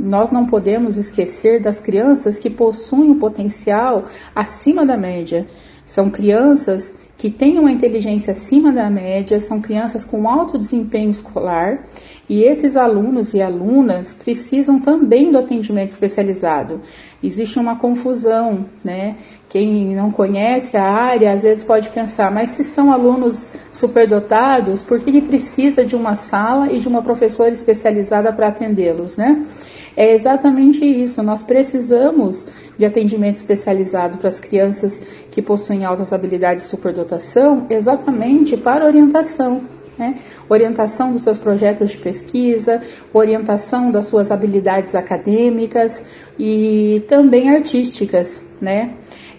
nós não podemos esquecer das crianças que possuem um potencial acima da média. São crianças que têm uma inteligência acima da média, são crianças com alto desempenho escolar, e esses alunos e alunas precisam também do atendimento especializado. Existe uma confusão, né? Quem não conhece a área, às vezes pode pensar, mas se são alunos superdotados, por que ele precisa de uma sala e de uma professora especializada para atendê-los, né? É exatamente isso, nós precisamos de atendimento especializado para as crianças que possuem altas habilidades de superdotação, exatamente para orientação, né? Orientação dos seus projetos de pesquisa, orientação das suas habilidades acadêmicas e também artísticas, né?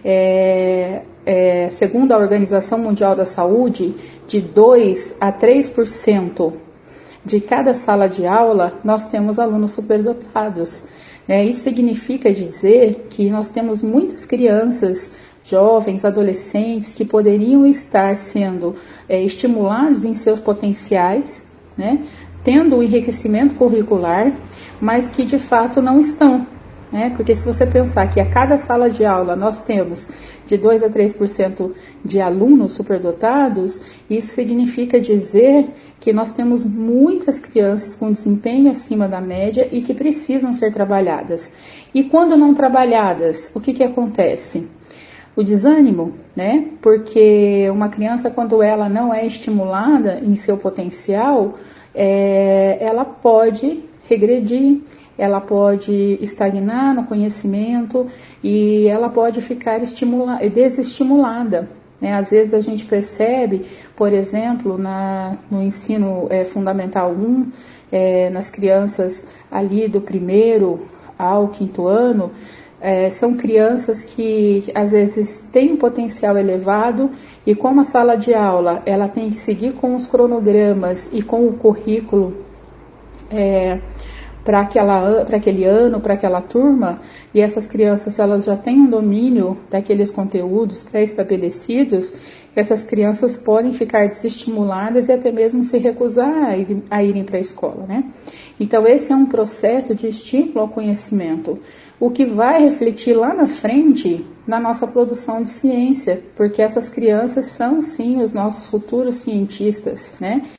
Segundo a Organização Mundial da Saúde, de 2 a 3% de cada sala de aula, nós temos alunos superdotados. Isso significa dizer que nós temos muitas crianças, jovens, adolescentes, que poderiam estar sendo estimulados em seus potenciais, né, tendo o enriquecimento curricular, mas que de fato não estão. Porque se você pensar que a cada sala de aula nós temos de 2 a 3% de alunos superdotados, isso significa dizer que nós temos muitas crianças com desempenho acima da média e que precisam ser trabalhadas. E quando não trabalhadas, o que acontece? O desânimo, né? Porque uma criança, quando ela não é estimulada em seu potencial, ela pode regredir, ela pode estagnar no conhecimento e ela pode ficar desestimulada. Às vezes a gente percebe, por exemplo, no ensino fundamental 1, nas crianças ali do 1º ao 5º ano, são crianças que às vezes têm um potencial elevado e como a sala de aula ela tem que seguir com os cronogramas e com o currículo para aquele ano, para aquela turma, e essas crianças elas já têm um domínio daqueles conteúdos pré-estabelecidos, essas crianças podem ficar desestimuladas e até mesmo se recusar a irem para a escola, né? Então esse é um processo de estímulo ao conhecimento, o que vai refletir lá na frente na nossa produção de ciência, porque essas crianças são sim os nossos futuros cientistas, né?